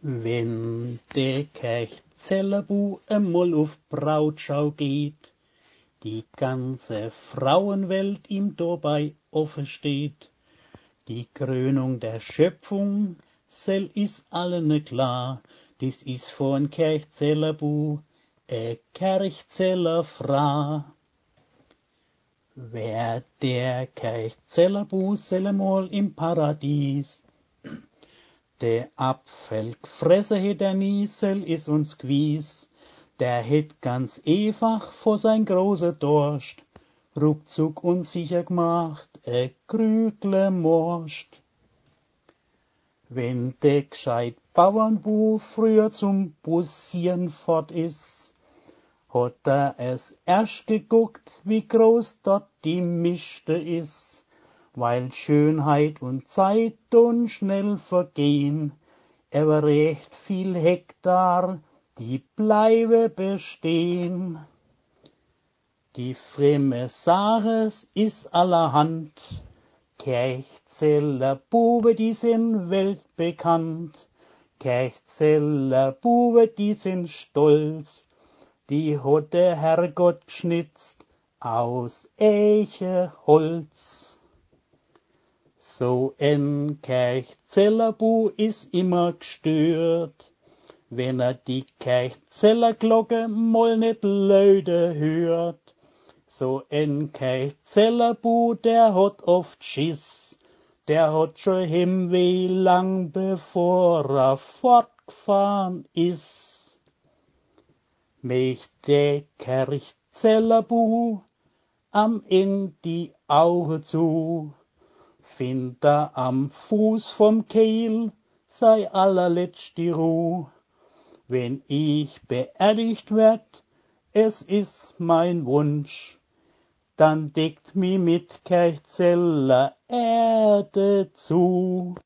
Wenn der Kirchzellerbu einmal auf Brautschau geht, die ganze Frauenwelt ihm dabei offen steht, die Krönung der Schöpfung, sel is allen klar, dies is von Kirchzellerbu, Kirchzeller Fra. Wer der Kirchzellerbu sellemol im Paradies, der Apfel gefressen het er nie, sel is uns gewies. Der het ganz einfach vor sein großer Durst, ruckzuck und sicher gemacht, Krügle morscht. Wenn der gescheit Bauernbu früher zum Bussieren fort is, hat er es erst geguckt, wie groß dort die Mischte is. Weil Schönheit und Zeit tun schnell vergehen, aber recht viel Hektar, die bleibe bestehen. Die fremme Saches is allerhand, Kirchzeller Bube, die sind weltbekannt, Kirchzeller Bube, die sind stolz, die hat der Herrgott geschnitzt aus Eichenholz. So ein Kirchzellerbu is immer gestört, wenn er die Kirchzellerglocke mal nicht läute hört. So ein Kirchzellerbu, der hat oft Schiss, der hat schon Heimweh lang bevor er fortgefahren is. Mich der Kirchzellerbu am Ende die Augen zu, find er am Fuß vom Kehl sei allerletzt Ruh. Wenn ich beerdigt werd, es ist mein Wunsch, dann deckt mi mit Kirchzeller Erde zu.